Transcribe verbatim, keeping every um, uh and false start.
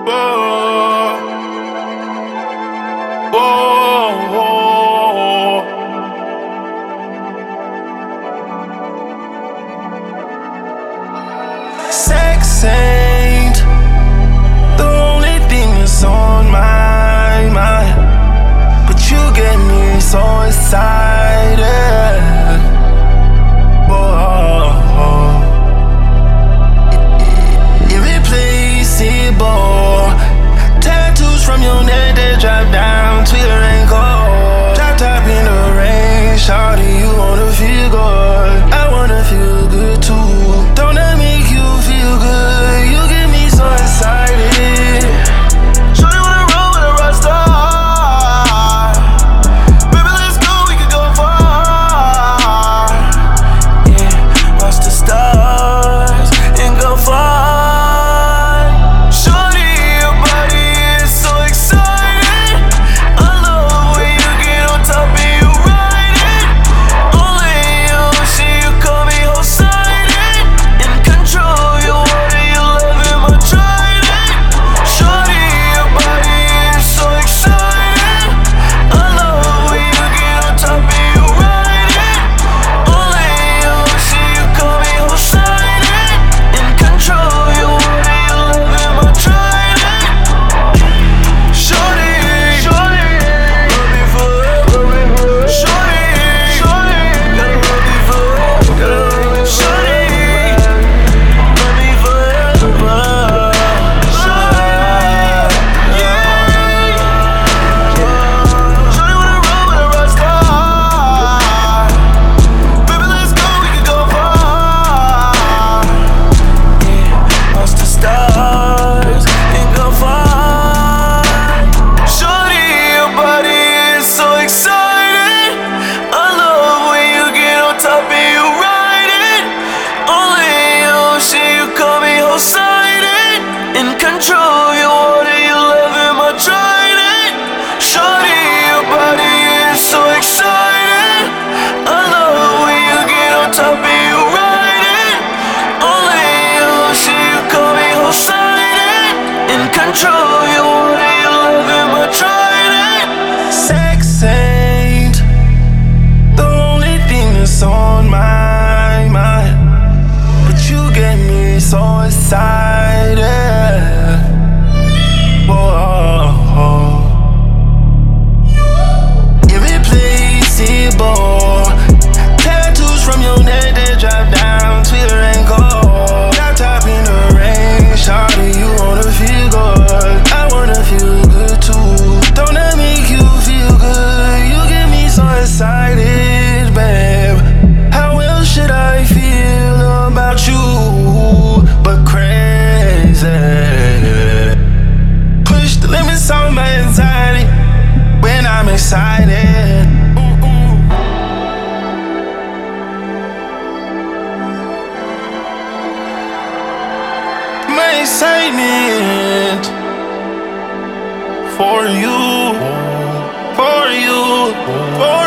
Whoa, whoa, whoa. Sex ain't the only thing that's on my mind, but you get me so excited. Whoa, irreplaceable. Tattoos from your neck that drop down to your ankle. Drop top in the rain, shawty, you wanna feel good. I wanna feel good too. Don't that make you feel good? You get me so excited. Shawty wanna roll with a rock star. Baby, let's go, we can go far. Yeah, watch the stars and go far. Shawty, your body is so exciting. I love when you get on top and you ride it. Only you, see you call me Poseidon. In control, you water, you love it, my trident. Shawty, your body is so exciting. I love when you get on top and you ride it. Only you, see you call me Poseidon. In control, you water, you love it, my trident. Shawty, shawty, love me forever. Shawty, shawty, gotta love me forever. Shawty, love me forever. Shawty, yeah. Shawty wanna roll with a rock star. Baby, let's go, we can go far. Yeah, watch the stars and go far. Shawty, your body is so exciting. I love when you get on top and you ride it. Only you, see you call me Poseidon. In control, you water, you love it, my trident. Shawty, your body is so exciting. I love when you get on top and you ride it. Only you, see you call me Poseidon. In control, you water, you love it, my trident. Sex ain't the only thing that's on my mind, but you get me so excited. Whoa, irreplaceable. Tattoos from your neck that drop down to your ankle. Drop top in the rain, shawty, you wanna feel good. I wanna feel good too. Don't that make you feel good? You get me so excited, babe. How else should I feel about you but crazy? Push the limits on my anxiety when I'm excited. Ooh, ooh. My excitement for you, for you, for